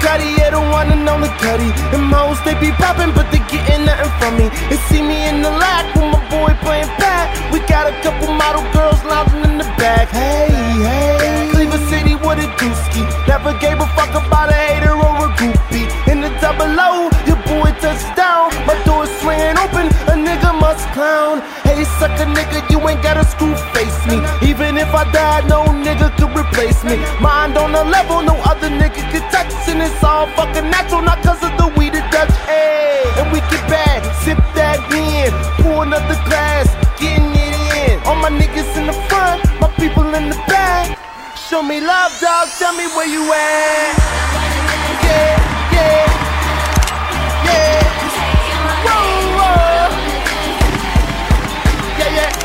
Cuddy, yeah, the one and only Cuddy. Them hoes, they be poppin', but they gettin' nothing from me. They see me in the lack with my boy playin' pat. We got a couple model girls lounging in the back. Hey, hey, Cleveland City, what a dooski. Never gave a fuck about a hater or a groupie. In the double O, your boy touchdown. My door's swinging open, a nigga must clown. Hey, suck a nigga, you ain't gotta screw face me. Even if I died, no nigga could replace me. Mind on a level, no other nigga could touch. And it's all fucking natural, not cause of the weed or Dutch. Hey, and we get back, sip that in, pour another glass, getting it in. All my niggas in the front, my people in the back. Show me love, dog, tell me where you at. Yeah, yeah, yeah. Whoa, whoa. Yeah, yeah.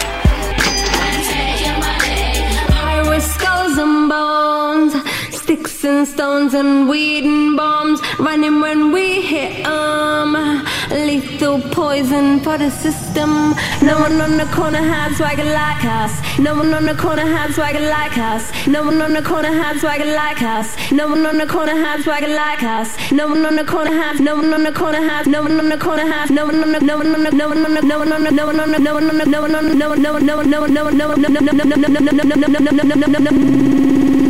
High with skulls and bones, sticks and stones and weed and bombs, running when we hit lethal poison for the system. No one on the corner has swagger like us. No one on the corner has swagger like us. No one on the corner has swagger like us. No one on the corner has swagger like us. No one on the corner has. No one on the corner has. No one on the corner has. No one on the. No one on the. No one on the. No one on the. No one on the. No one on the. No one on the. No one on the. No one on the. No one on the. No one on the. No one on the. No one on the. No one on the.